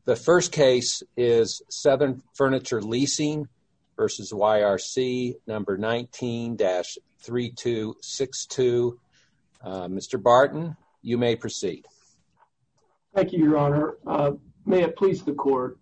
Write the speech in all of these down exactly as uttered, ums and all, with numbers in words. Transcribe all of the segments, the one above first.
The first case is Southern Furniture Leasing versus Y R C, number nineteen dash three two six two. Uh, Mister Barton, you may proceed. Thank you, Your Honor. Uh, may it please the Court.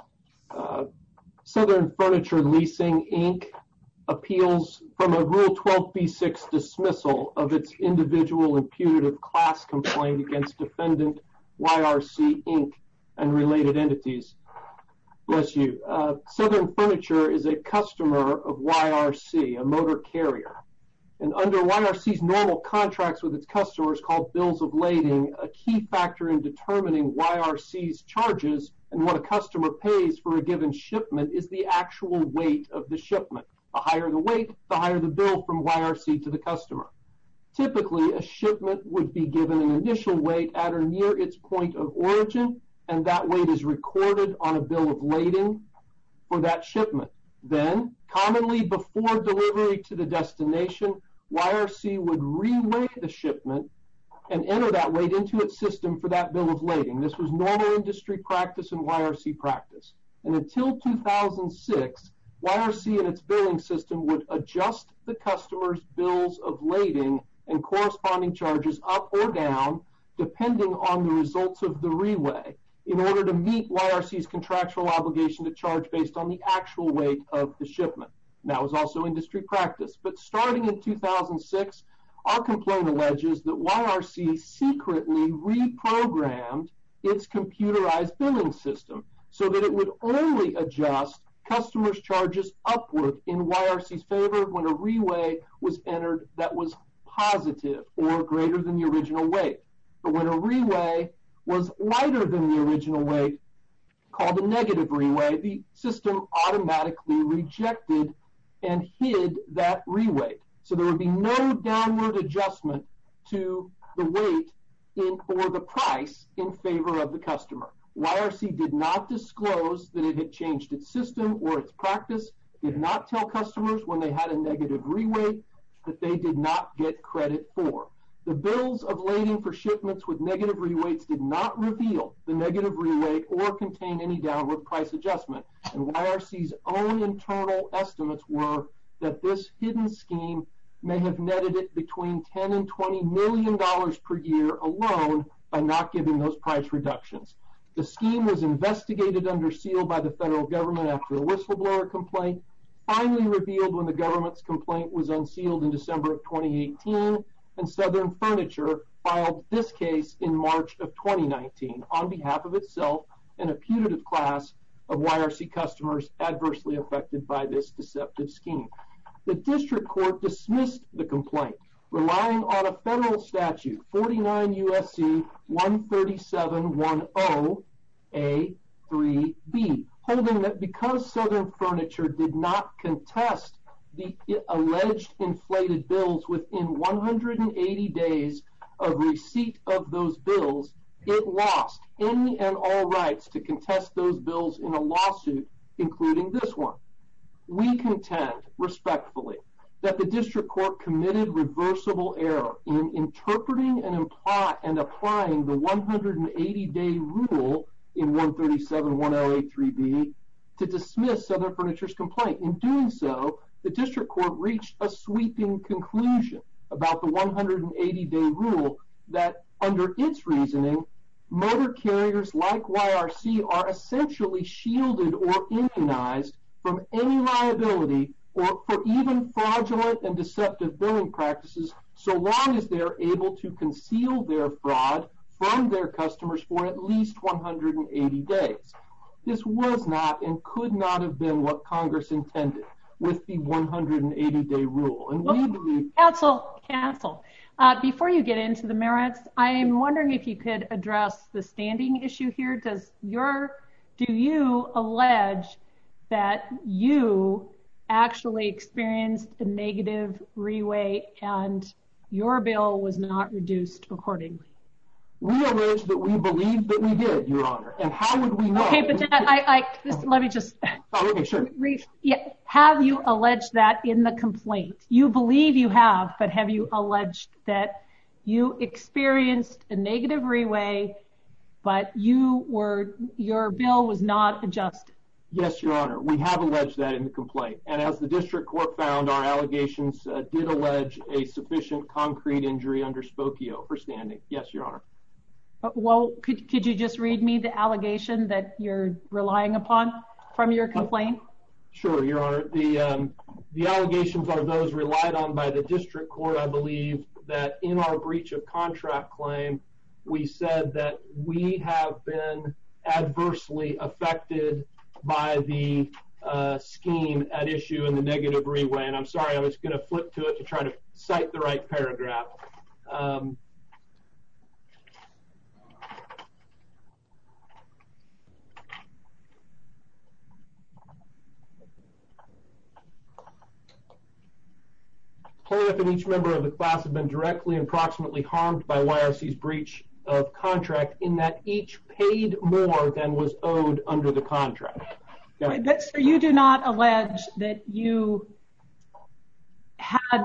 Uh, Southern Furniture Leasing, Incorporated appeals from a Rule twelve B six dismissal of its individual and putative class complaint against defendant Y R C, Incorporated and related entities. Bless you. Uh, Southern Furniture is a customer of Y R C, a motor carrier. And under Y R C's normal contracts with its customers called bills of lading, a key factor in determining Y R C's charges and what a customer pays for a given shipment is the actual weight of the shipment. The higher the weight, the higher the bill from Y R C to the customer. Typically, a shipment would be given an initial weight at or near its point of origin, and that weight is recorded on a bill of lading for that shipment. Then, commonly before delivery to the destination, Y R C would reweigh the shipment and enter that weight into its system for that bill of lading. This was normal industry practice and Y R C practice. And until two thousand six, Y R C and its billing system would adjust the customer's bills of lading and corresponding charges up or down depending on the results of the reweigh in order to meet Y R C's contractual obligation to charge based on the actual weight of the shipment. That was also industry practice. But starting in two thousand six, our complaint alleges that Y R C secretly reprogrammed its computerized billing system so that it would only adjust customers' charges upward in Y R C's favor when a reweigh was entered that was positive or greater than the original weight. But when a reweigh was lighter than the original weight, called a negative reweigh, the system automatically rejected and hid that reweight. So there would be no downward adjustment to the weight in or the price in favor of the customer. Y R C did not disclose that it had changed its system or its practice, did not tell customers when they had a negative reweight that they did not get credit for. The bills of lading for shipments with negative reweights did not reveal the negative reweight or contain any downward price adjustment. And Y R C's own internal estimates were that this hidden scheme may have netted it between ten and twenty million dollars per year alone by not giving those price reductions. The scheme was investigated under seal by the federal government after a whistleblower complaint, finally revealed when the government's complaint was unsealed in December of twenty eighteen, and Southern Furniture filed this case in March of twenty nineteen on behalf of itself and a putative class of Y R C customers adversely affected by this deceptive scheme. The district court dismissed the complaint, relying on a federal statute, forty-nine U S C one thirty-seven ten A three B, holding that because Southern Furniture did not contest the alleged inflated bills within one hundred eighty days of receipt of those bills, it lost any and all rights to contest those bills in a lawsuit, including this one. We contend, respectfully, that the district court committed reversible error in interpreting and, imply, and applying the one hundred eighty day rule in one thirty-seven ten A three B to dismiss Southern Furniture's complaint. In doing so, the district court reached a sweeping conclusion about the one hundred eighty day rule that, under its reasoning, motor carriers like Y R C are essentially shielded or immunized from any liability or for even fraudulent and deceptive billing practices so long as they are able to conceal their fraud from their customers for at least one hundred eighty days. This was not and could not have been what Congress intended with the one hundred eighty day rule. And we believe... Counsel, counsel, uh, before you get into the merits, I'm wondering if you could address the standing issue here. Does your, do you allege that you actually experienced a negative reweight and your bill was not reduced accordingly? We allege that we believe that we did, Your Honor. And how would we know? Okay, but that, I, I just, let me just. Oh, okay, sure. Re, yeah, have you alleged that in the complaint? You believe you have, but have you alleged that you experienced a negative reweigh but you were, your bill was not adjusted. Yes, Your Honor. We have alleged that in the complaint. And as the district court found, our allegations uh, did allege a sufficient concrete injury under Spokio for standing. Yes, Your Honor. Well, could, could you just read me the allegation that you're relying upon from your complaint? Sure, Your Honor. The, um, the allegations are those relied on by the district court, I believe, that in our breach of contract claim, we said that we have been adversely affected by the uh, scheme at issue in the negative re-weigh. And I'm sorry, I was going to flip to it to try to cite the right paragraph. Um, Plaintiff and each member of the class have been directly and proximately harmed by Y R C's breach of contract in that each paid more than was owed under the contract. Okay. Right, but so you do not allege that you had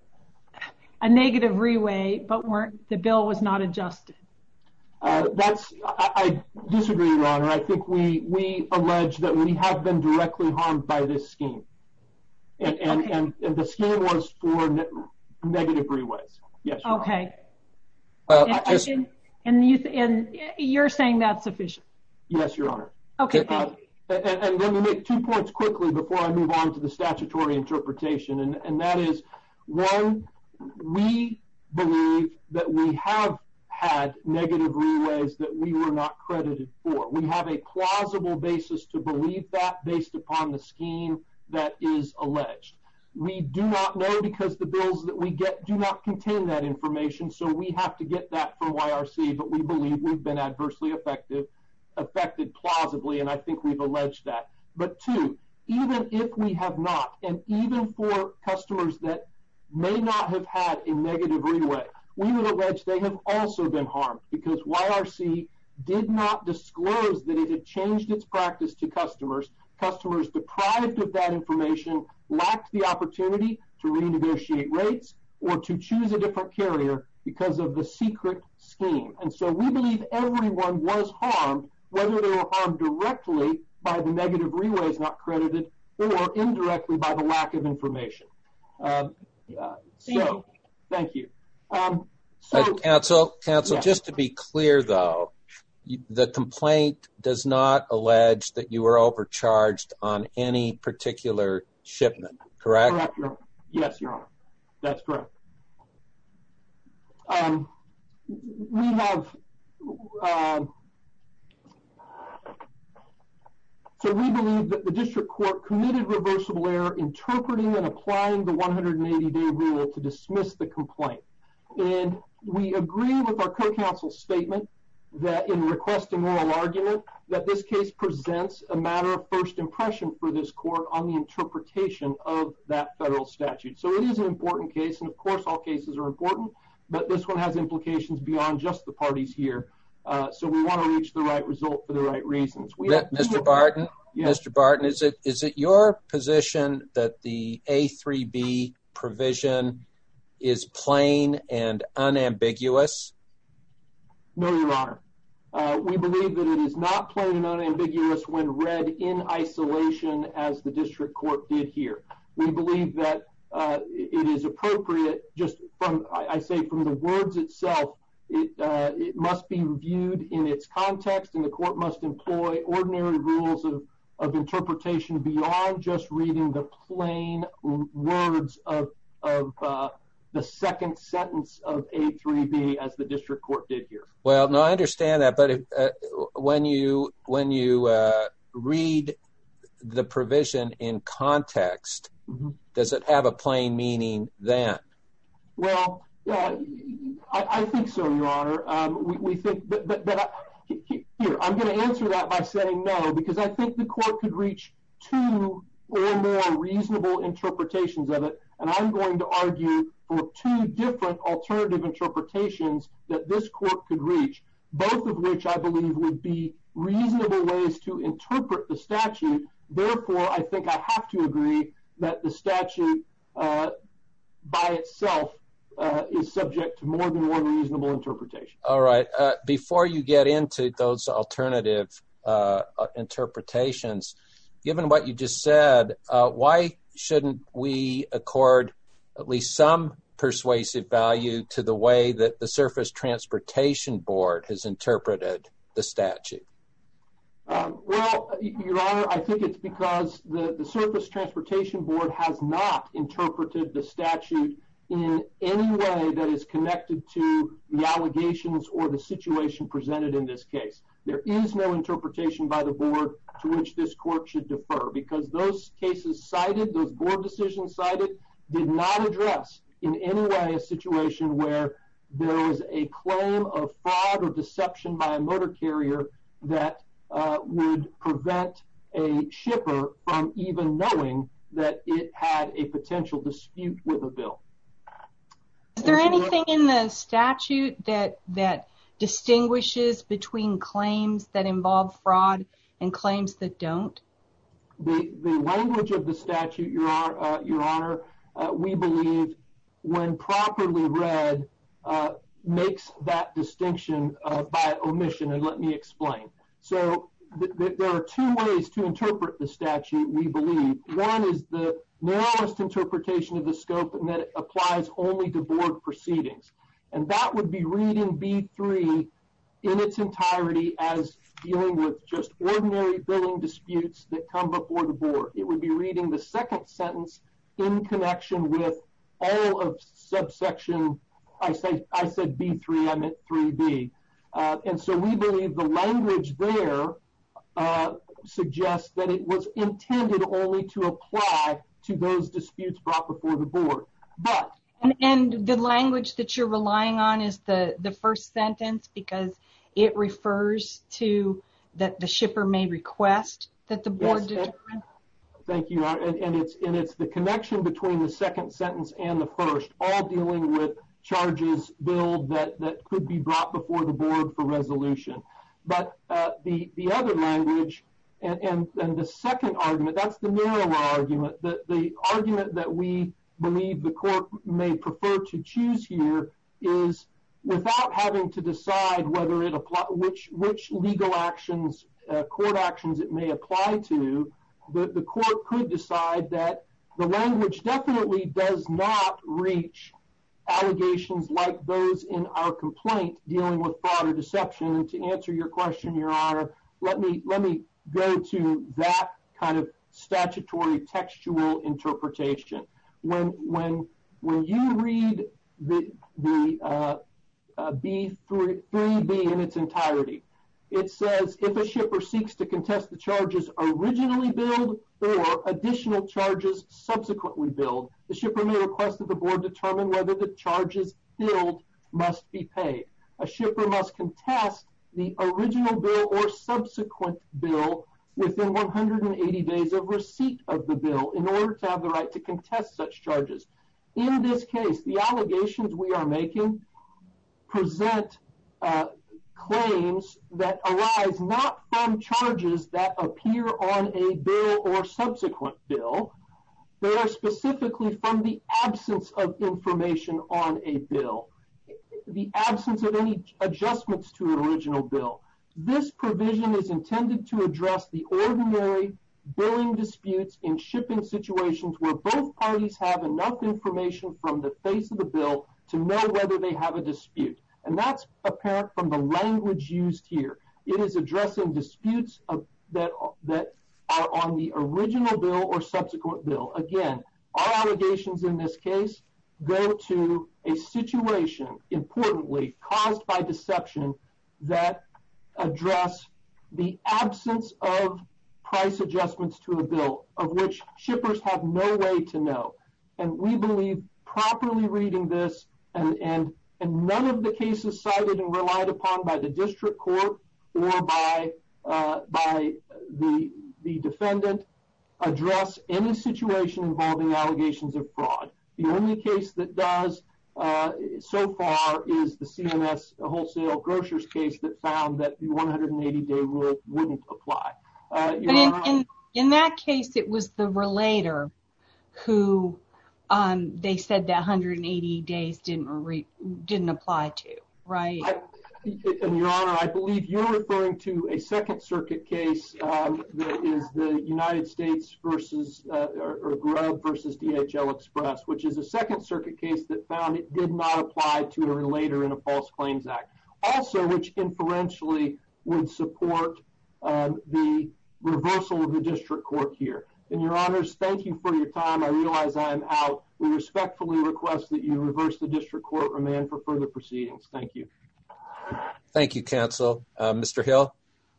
a negative re-weigh, but weren't, the bill was not adjusted. Uh, that's, I, I disagree, Your Honor. I think we, we allege that we have been directly harmed by this scheme. And, and, okay. and, and the scheme was for ne- negative re-weighs. Yes, Your okay. Honor. Well, and, just, and, and, you th- and you're saying that's sufficient? Yes, Your Honor. Okay, Uh, thank you. and, and let me make two points quickly before I move on to the statutory interpretation. And, and that is, one, we believe that we have had negative re-weighs that we were not credited for. We have a plausible basis to believe that based upon the scheme that is alleged. We do not know because the bills that we get do not contain that information, so we have to get that from Y R C, but we believe we've been adversely affected, affected plausibly, and I think we've alleged that. But two, even if we have not, and even for customers that may not have had a negative re-weigh, we would allege they have also been harmed because Y R C did not disclose that it had changed its practice to customers. Customers deprived of that information lacked the opportunity to renegotiate rates or to choose a different carrier because of the secret scheme. And so we believe everyone was harmed, whether they were harmed directly by the negative re-weighs not credited or indirectly by the lack of information. Uh, uh, Thank so, you. thank you. Um, so, uh, counsel, counsel, yeah. just to be clear, though, you, the complaint does not allege that you were overcharged on any particular shipment, correct? Correct, Your Honor. Yes, Your Honor. That's correct. Um, we have, uh, so we believe that the district court committed reversible error interpreting and applying the one hundred eighty day rule to dismiss the complaint. And we agree with our co-counsel's statement that in requesting oral argument, that this case presents a matter of first impression for this court on the interpretation of that federal statute. So it is an important case, and of course all cases are important, but this one has implications beyond just the parties here. Uh, so we want to reach the right result for the right reasons. We Mister Barton, yeah. Mister Barton, is it is it your position that the A three B provision is plain and unambiguous? No, Your Honor. Uh, we believe that it is not plain and unambiguous when read in isolation as the district court did here. We believe that uh, it is appropriate just from, I, I say from the words itself, it, uh, it must be reviewed in its context, and the court must employ ordinary rules of, of interpretation beyond just reading the plain words of, of uh, the second sentence of A three B as the district court did here. Well, no, I understand that, but if, uh, when you when you uh, read the provision in context, mm-hmm. does it have a plain meaning then? Well, uh, I, I think so, Your Honor. Um, we, we think, but, but, but I, here, I'm going to answer that by saying no, because I think the court could reach two or more reasonable interpretations of it, and I'm going to argue for two different alternative interpretations that this court could reach, both of which I believe would be reasonable ways to interpret the statute. Therefore, I think I have to agree that the statute uh, by itself uh, is subject to more than one reasonable interpretation. All right. Uh, before you get into those alternative uh, interpretations, given what you just said, uh, why shouldn't we accord at least some persuasive value to the way that the Surface Transportation Board has interpreted the statute? Um, well, Your Honor, I think it's because the, the Surface Transportation Board has not interpreted the statute in any way that is connected to the allegations or the situation presented in this case. There is no interpretation by the board to which this court should defer, because those cases cited, those board decisions cited, did not address in any way a situation where there was a claim of fraud or deception by a motor carrier that uh, would prevent a shipper from even knowing that it had a potential dispute with a bill. Is there anything in the statute that that distinguishes between claims that involve fraud and claims that don't? The the language of the statute, Your Honor, uh, Your Honor uh, we believe, when properly read, uh, makes that distinction uh, by omission, and let me explain. So th- th- there are two ways to interpret the statute, we believe. One is the narrowest interpretation of the scope, and that it applies only to board proceedings. And that would be reading B three in its entirety as dealing with just ordinary billing disputes that come before the board. It would be reading the second sentence in connection with all of subsection, I say I said B three, I meant three B. Uh, and so we believe the language there uh, suggests that it was intended only to apply to those disputes brought before the board. But and, and the language that you're relying on is the, the first sentence, because it refers to that the shipper may request that the board yes, determine. And, thank you, and, and it's and it's the connection between the second sentence and the first, all dealing with charges billed that, that could be brought before the board for resolution. But uh, the the other language. And, and, and the second argument, that's the narrower argument. The, the argument that we believe the court may prefer to choose here is, without having to decide whether it apply, which which legal actions, uh, court actions it may apply to, the, the court could decide that the language definitely does not reach allegations like those in our complaint dealing with fraud or deception. And to answer your question, Your Honor, let me let me go to that kind of statutory textual interpretation. When when when you read the the uh, uh, B three B in its entirety, it says if a shipper seeks to contest the charges originally billed or additional charges subsequently billed, the shipper may request that the board determine whether the charges billed must be paid. A shipper must contest the original bill or subsequent bill within one hundred eighty days of receipt of the bill in order to have the right to contest such charges. In this case, the allegations we are making present uh, claims that arise not from charges that appear on a bill or subsequent bill. They are specifically from the absence of information on a bill, the absence of any adjustments to an original bill. This provision is intended to address the ordinary billing disputes in shipping situations where both parties have enough information from the face of the bill to know whether they have a dispute. And that's apparent from the language used here. It is addressing disputes of, that, that are on the original bill or subsequent bill. Again, our allegations in this case go to a situation, importantly, caused by deception that address the absence of price adjustments to a bill, of which shippers have no way to know. And we believe properly reading this, and, and, and none of the cases cited and relied upon by the district court or by, uh, by the, the defendant address any situation involving allegations of fraud. The only case that does uh, so far is the C M S wholesale grocers case that found that the one hundred eighty day rule wouldn't apply. Uh, but in, in, in that case, it was the relator who um, they said that one hundred eighty days didn't re- didn't apply to, right? I, and Your Honor, I believe you're referring to a Second Circuit case um, that is the United States versus uh, or, or Grubb versus D H L Express, which is a Second Circuit case that found it did not apply to a relator in a False Claims Act. Also, which inferentially would support um, the reversal of the district court here. And Your Honors, thank you for your time. I realize I am out. We respectfully request that you reverse the district court remand for further proceedings. Thank you. Thank you, counsel. Uh, Mister Hill?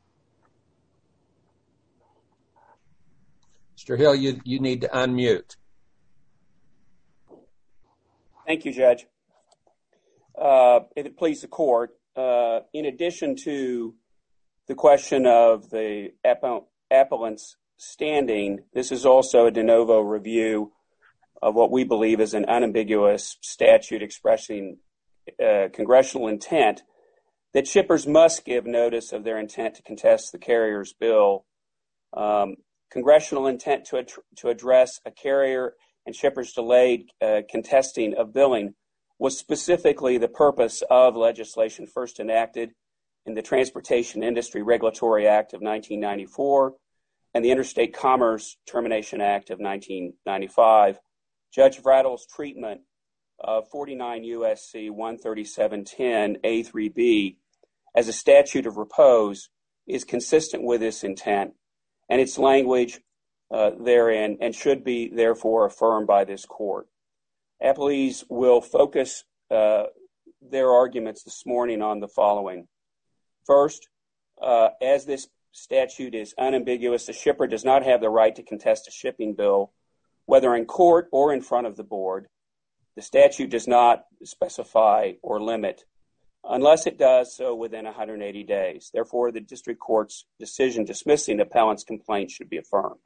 Mister Hill, you, you need to unmute. Thank you, Judge. Uh, if it pleases the court, uh, in addition to the question of the appellant's standing, this is also a de novo review of what we believe is an unambiguous statute expressing uh, congressional intent that shippers must give notice of their intent to contest the carrier's bill. Um, congressional intent to, ad- to address a carrier and shippers' delayed uh, contesting of billing was specifically the purpose of legislation first enacted in the Transportation Industry Regulatory Act of nineteen ninety-four and the Interstate Commerce Termination Act of nineteen ninety-five. Judge Vratil's treatment of forty-nine U S C one thirty-seven ten A three B as a statute of repose is consistent with this intent, and its language uh, therein and should be therefore affirmed by this court. Appellees will focus uh, their arguments this morning on the following. First, uh, as this statute is unambiguous, the shipper does not have the right to contest a shipping bill, whether in court or in front of the board. The statute does not specify or limit, unless it does so within one hundred eighty days. Therefore, the district court's decision dismissing the appellant's complaint should be affirmed.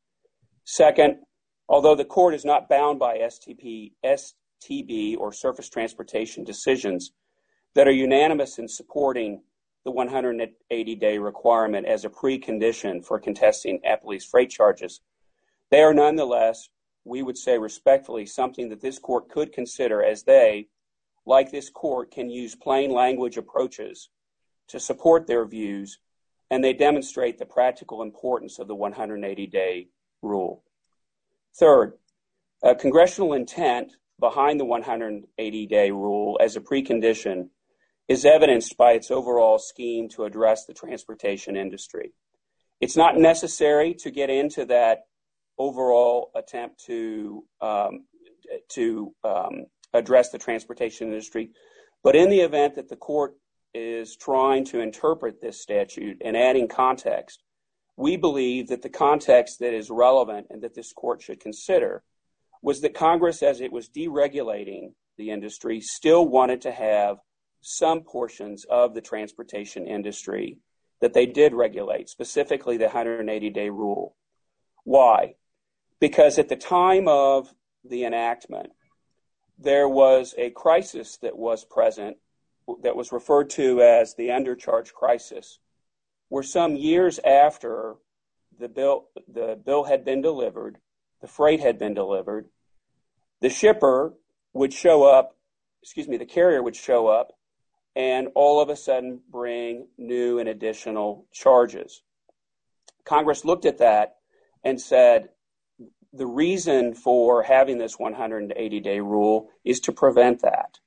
Second, although the court is not bound by S T P, S T B or surface transportation decisions that are unanimous in supporting the one hundred eighty day requirement as a precondition for contesting appellee's freight charges, they are nonetheless, we would say respectfully, something that this court could consider, as they, like this court, can use plain language approaches to support their views, and they demonstrate the practical importance of the one hundred eighty day rule. Third, uh, congressional intent behind the one hundred eighty day rule as a precondition is evidenced by its overall scheme to address the transportation industry. It's not necessary to get into that overall attempt to um, to um, address the transportation industry, but in the event that the court is trying to interpret this statute and adding context, we believe that the context that is relevant and that this court should consider was that Congress, as it was deregulating the industry, still wanted to have some portions of the transportation industry that they did regulate, specifically the one hundred eighty day rule. Why? Because at the time of the enactment, there was a crisis that was present that was referred to as the undercharge crisis, where some years after the bill, the bill had been delivered, the freight had been delivered, the shipper would show up, excuse me, the carrier would show up and all of a sudden bring new and additional charges. Congress looked at that and said, the reason for having this one hundred eighty day rule is to prevent that.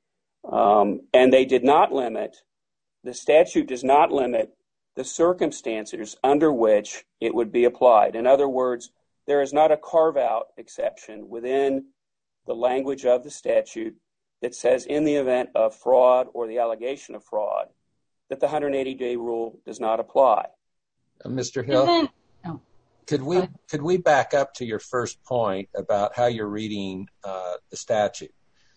Um, and they did not limit, the statute does not limit the circumstances under which it would be applied. In other words, there is not a carve-out exception within the language of the statute that says in the event of fraud or the allegation of fraud that the one hundred eighty day rule does not apply. Uh, Mister Hill, Isn't, oh, could we could we back up to your first point about how you're reading uh, the statute?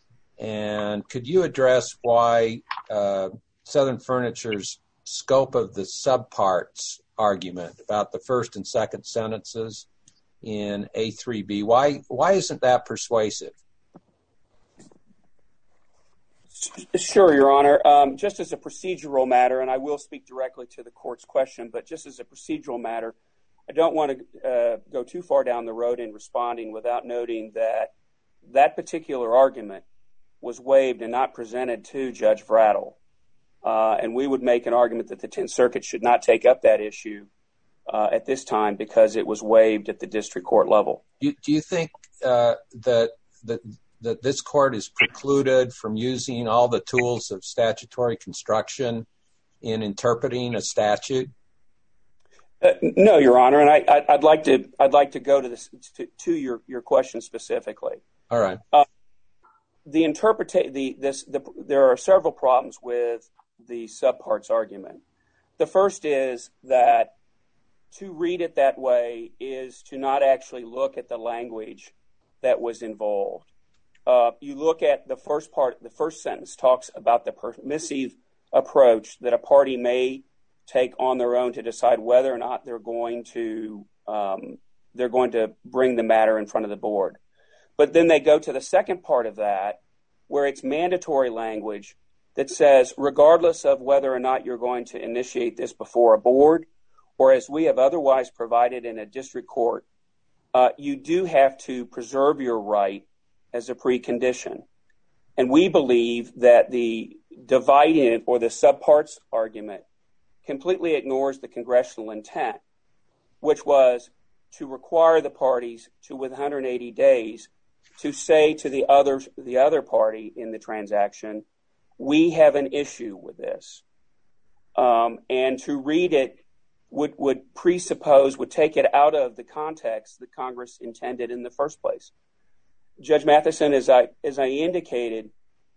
And could you address why uh, Southern Furniture's scope of the subparts argument about the first and second sentences in A three B, why why isn't that persuasive? Sure, Your Honor. Um, just as a procedural matter, and I will speak directly to the court's question, but just as a procedural matter, I don't want to uh, go too far down the road in responding without noting that that particular argument was waived and not presented to Judge Vrattle. Uh, and we would make an argument that the Tenth Circuit should not take up that issue uh, at this time because it was waived at the district court level. Do, do you think uh, that, that that this court is precluded from using all the tools of statutory construction in interpreting a statute? Uh, no, Your Honor, and I, I, I'd like to I'd like to go to this to, to your, your question specifically. All right. Uh, the interpreta- the this the there are several problems with the subparts argument. The first is that to read it that way is to not actually look at the language that was involved. Uh, you look at the first part, the first sentence talks about the permissive approach that a party may take on their own to decide whether or not they're going to um, they're going to bring the matter in front of the board. But then they go to the second part of that, where it's mandatory language that says, regardless of whether or not you're going to initiate this before a board, or as we have otherwise provided in a district court, uh, you do have to preserve your right as a precondition. And we believe that the dividing or the subparts argument completely ignores the congressional intent, which was to require the parties to, with one hundred eighty days, to say to the other, the other party in the transaction, we have an issue with this. Um, and to read it would, would presuppose, would take it out of the context that Congress intended in the first place. Judge Matheson, as I as I indicated,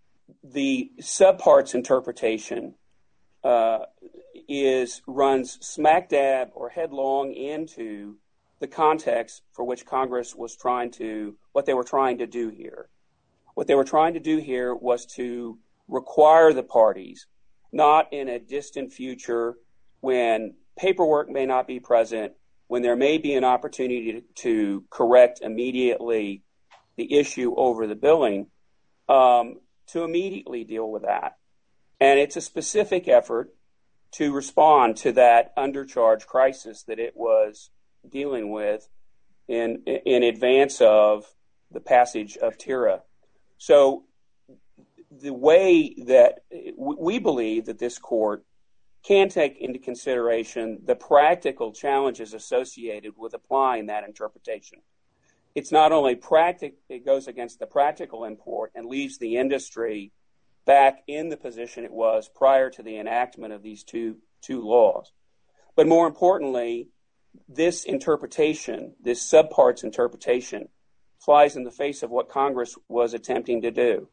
the subparts interpretation uh, is runs smack dab or headlong into the context for which Congress was trying to, what they were trying to do here. What they were trying to do here was to require the parties, not in a distant future when paperwork may not be present, when there may be an opportunity to, to correct immediately the issue over the billing, um, to immediately deal with that. And it's a specific effort to respond to that undercharge crisis that it was dealing with in in advance of the passage of TIRA. So the way that we believe that this court can take into consideration the practical challenges associated with applying that interpretation. It's not only practical, it goes against the practical import and leaves the industry back in the position it was prior to the enactment of these two, two laws. But more importantly, this interpretation, this subparts interpretation, flies in the face of what Congress was attempting to do.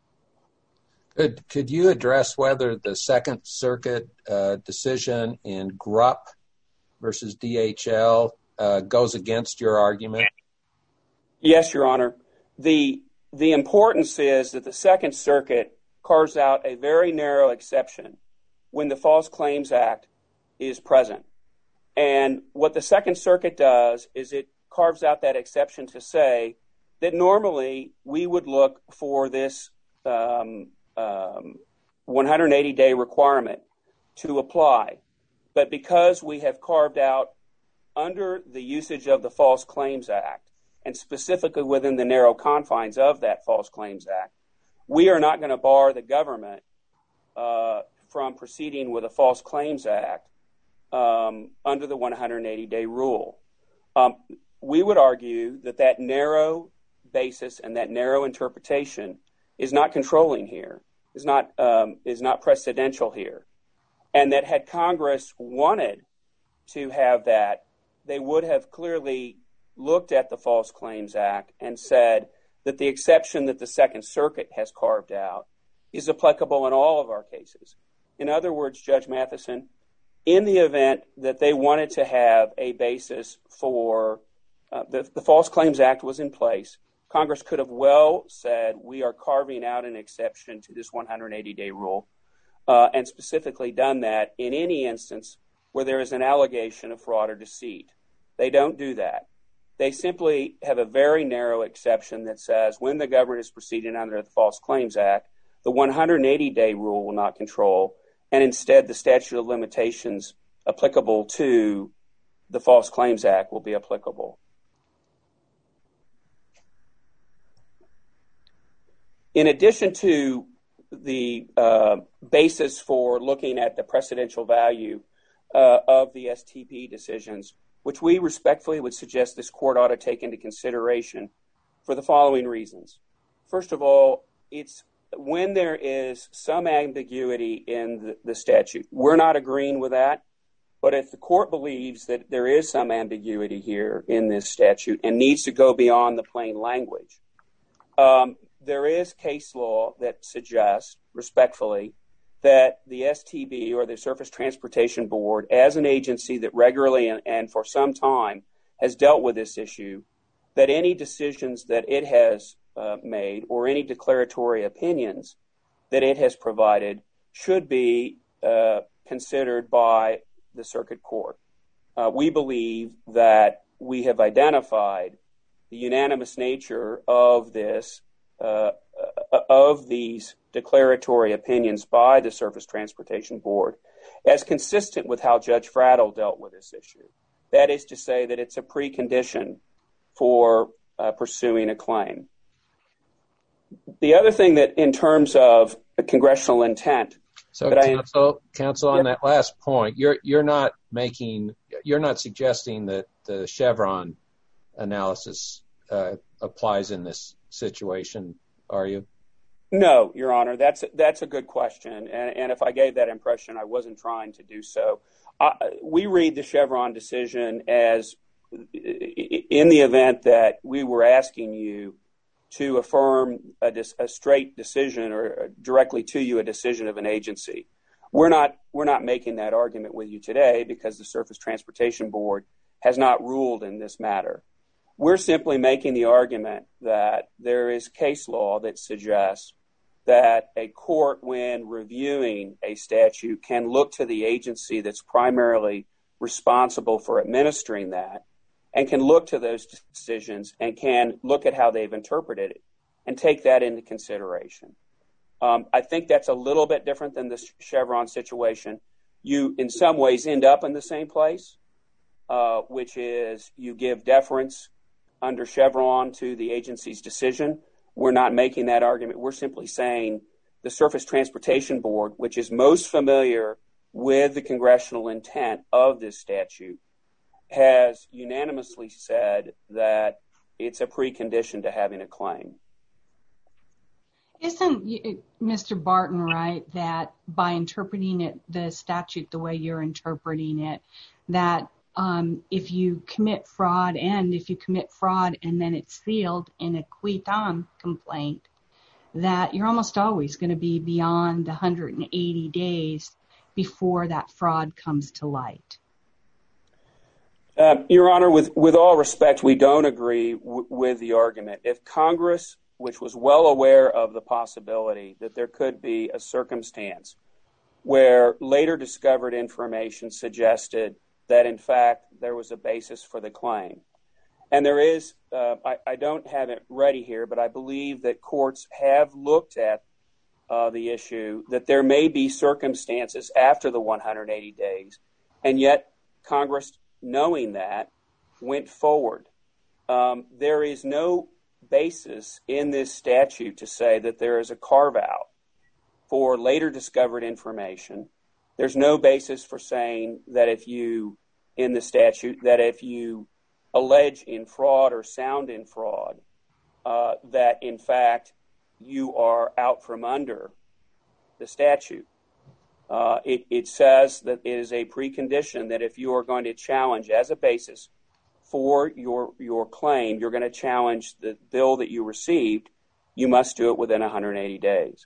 Could, could you address whether the Second Circuit uh, decision in Grupp versus D H L uh, goes against your argument? Yes, Your Honor. The the importance is that the Second Circuit carves out a very narrow exception when the False Claims Act is present. And what the Second Circuit does is it carves out that exception to say that normally we would look for this um, um, one hundred eighty day requirement to apply. But because we have carved out under the usage of the False Claims Act, and specifically within the narrow confines of that False Claims Act, we are not going to bar the government uh, from proceeding with a False Claims Act um, under the one hundred eighty day rule. Um, we would argue that that narrow basis and that narrow interpretation is not controlling here, is not um, is not precedential here, and that had Congress wanted to have that, they would have clearly looked at the False Claims Act and said that the exception that the Second Circuit has carved out is applicable in all of our cases. In other words, Judge Matheson, in the event that they wanted to have a basis for uh, the, the False Claims Act was in place, Congress could have well said we are carving out an exception to this one hundred eighty day rule uh, and specifically done that in any instance where there is an allegation of fraud or deceit. They don't do that. They simply have a very narrow exception that says when the government is proceeding under the False Claims Act, the one hundred eighty day rule will not control, and instead the statute of limitations applicable to the False Claims Act will be applicable. in addition to the uh, basis for looking at the precedential value uh, of the S T P decisions, which we respectfully would suggest this court ought to take into consideration for the following reasons. First of all, it's when there is some ambiguity in the, the statute. We're not agreeing with that, but if the court believes that there is some ambiguity here in this statute and needs to go beyond the plain language, um, there is case law that suggests, respectfully, that the S T B, or the Surface Transportation Board, as an agency that regularly and, and for some time has dealt with this issue, that any decisions that it has uh, made or any declaratory opinions that it has provided should be uh, considered by the circuit court. Uh, we believe that we have identified the unanimous nature of this, uh, of these declaratory opinions by the Surface Transportation Board as consistent with how Judge Frattle dealt with this issue. That is to say that it's a precondition for uh, pursuing a claim. The other thing that in terms of the congressional intent, so that counsel, I, counsel on yeah. that last point, you're you're not making, you're not suggesting that the Chevron analysis uh, applies in this situation, are you? No, Your Honor, that's that's a good question, and, and if I gave that impression, I wasn't trying to do so. Uh, we read the Chevron decision as, in the event that we were asking you to affirm a, a straight decision or directly to you a decision of an agency. We're not we're not making that argument with you today because the Surface Transportation Board has not ruled in this matter. We're simply making the argument that there is case law that suggests that a court, when reviewing a statute, can look to the agency that's primarily responsible for administering that and can look to those decisions and can look at how they've interpreted it and take that into consideration. Um, I think that's a little bit different than the Chevron situation. You, in some ways, end up in the same place, uh, which is you give deference under Chevron to the agency's decision. We're not making that argument. We're simply saying the Surface Transportation Board, which is most familiar with the congressional intent of this statute, has unanimously said that it's a precondition to having a claim. Isn't Mister Barton right that by interpreting it, the statute the way you're interpreting it, that um, if you commit fraud and if you commit fraud and then it's sealed in a qui tam complaint, that you're almost always going to be beyond the one hundred eighty days before that fraud comes to light? Uh, Your Honor, with, with all respect, we don't agree w- with the argument. If Congress, which was well aware of the possibility that there could be a circumstance where later discovered information suggested that, in fact, there was a basis for the claim. And there is, uh, I, I don't have it ready here, but I believe that courts have looked at uh, the issue that there may be circumstances after the one hundred eighty days, and yet Congress, knowing that, went forward. Um, there is no basis in this statute to say that there is a carve-out for later discovered information. There's no basis for saying that if you, in the statute, that if you allege in fraud or sound in fraud, uh, that in fact you are out from under the statute. Uh, it, it says that it is a precondition that if you are going to challenge as a basis for your your claim, you're going to challenge the bill that you received, you must do it within one hundred eighty days.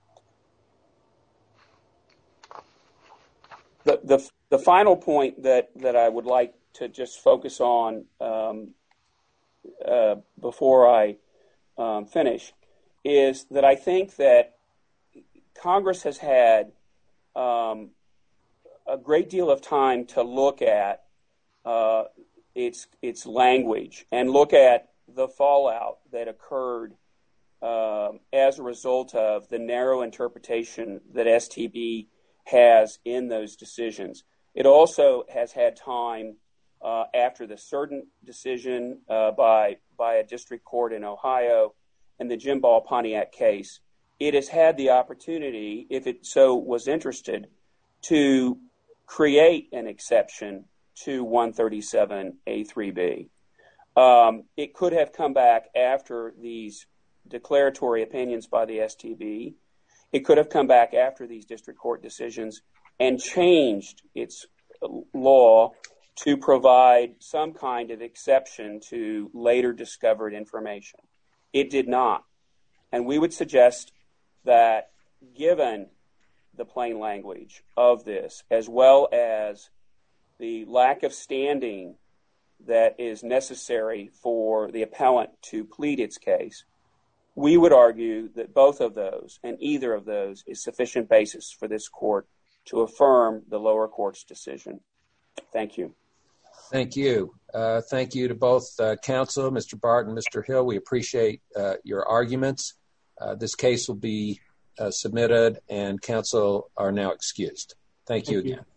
The the, the final point that, that I would like to just focus on um, uh, before I um, finish is that I think that Congress has had um, a great deal of time to look at uh, its its language and look at the fallout that occurred uh, as a result of the narrow interpretation that S T B has in those decisions. It also has had time uh, after the certain decision uh, by by a district court in Ohio in the Jim Ball Pontiac case, it has had the opportunity, if it so was interested, to create an exception to one thirty-seven A three B. Um, it could have come back after these declaratory opinions by the S T B. It could have come back after these district court decisions and changed its law to provide some kind of exception to later discovered information. It did not. And we would suggest that given the plain language of this, as well as the lack of standing that is necessary for the appellant to plead its case, we would argue that both of those and either of those is sufficient basis for this court to affirm the lower court's decision. Thank you. Thank you. Uh, thank you to both uh, counsel, Mister Barton, Mister Hill. We appreciate uh, your arguments. Uh, this case will be uh, submitted and counsel are now excused. Thank you Thank you. again.